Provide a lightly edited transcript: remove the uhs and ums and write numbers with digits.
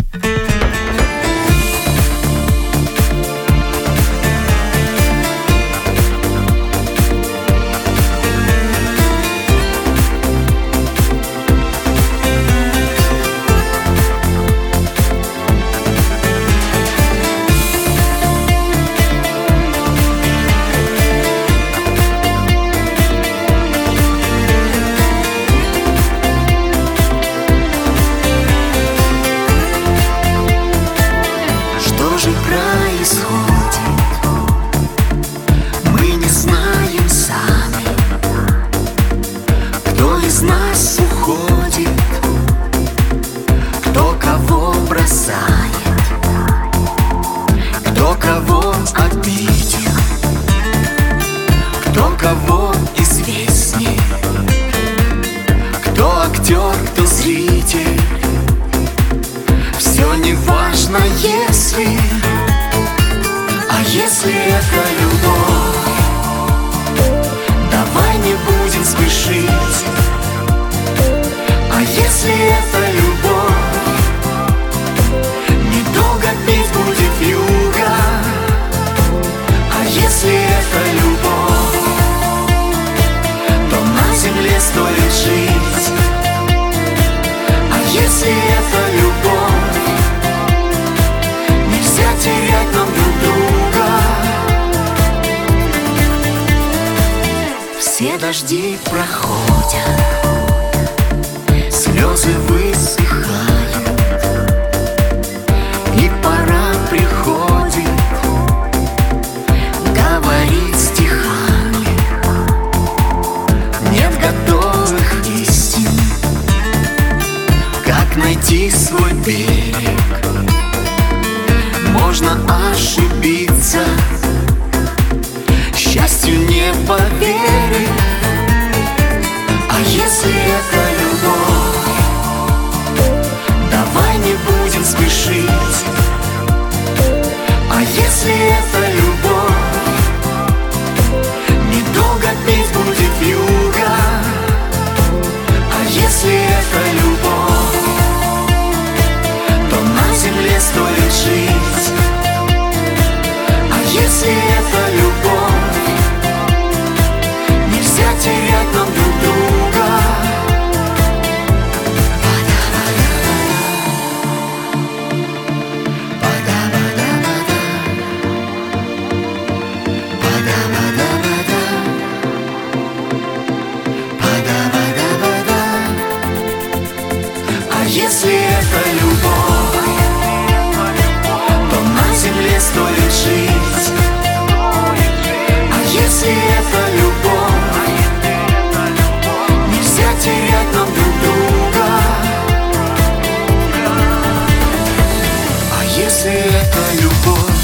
Что же происходит? Мы не знаем сами. Кто из нас уходит? Кто кого бросает? Кто кого обидел? Кто кого известней? Кто актер, кто зритель? Все не важно, если. А если это любовь, давай не будем спешить. А если это любовь, недолго петь будет вьюга. А если это любовь, то на земле стоит жить. А если это любовь, нельзя терять нам друг друга. Все дожди проходят, слезы высыхают, и пора приходит говорить стихами. Нет готовых истин, как найти свой берег. Можно ошибиться, счастью не поверить. А если это любовь, давай не будем спешить. А если это любовь, недолго петь будет вьюга. А если это любовь, то на земле стоит жить. А если это любовь, нельзя терять нам друг друга. А если это любовь, то на земле стоит жить. А если это любовь, нельзя терять нам друг друга. А если это любовь,